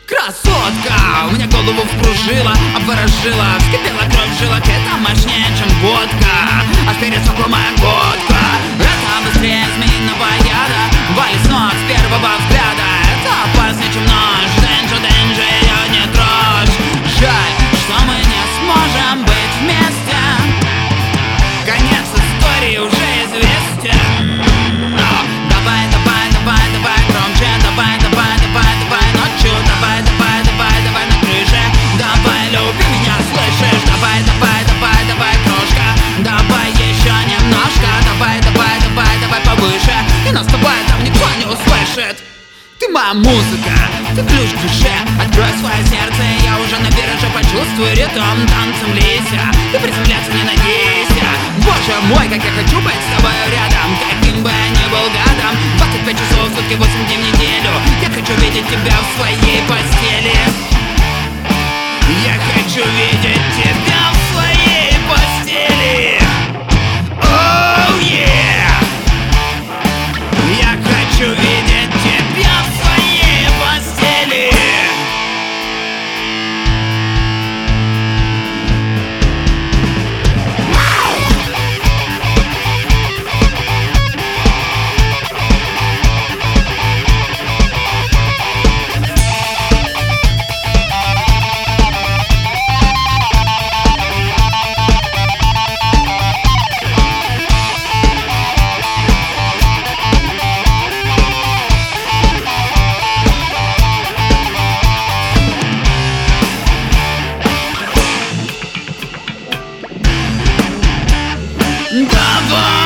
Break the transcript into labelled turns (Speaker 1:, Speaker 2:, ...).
Speaker 1: Красотка, у меня голову вкружила, обворожила, вскипела кровь в жилах, это мощнее, чем водка. Аж пересохла моя глотка. Это быстрее змеиного яда, валит с ног с первого взгляда. Это опаснее, чем нож. Danger, danger, ее не трожь. Жаль, что мы не сможем быть вместе. Конец истории уже известен. Но давай, давай, давай, давай громче. Давай, давай, давай, давай ночью. Давай, давай, давай, давай на крыше. Давай, люби меня, слышишь? Давай, давай, давай, давай, крошка. Давай еще немножко. Давай, давай, давай, давай повыше. И нас с тобой там никто не услышит. Ты моя музыка, ты ключ к душе. Открой свое сердце, я уже на вираже. Почувствуй ритм, танцем лися. Ты приземляться не надейся. Боже мой, как я хочу быть с тобой рядом. Каким бы я ни был гадом. 25 часов в сутки, 8 дней в неделю. Я хочу видеть тебя в своей постели. Я хочу видеть тебя в своей постели. Oh yeah. Я хочу видеть тебя в своей постели. Давай!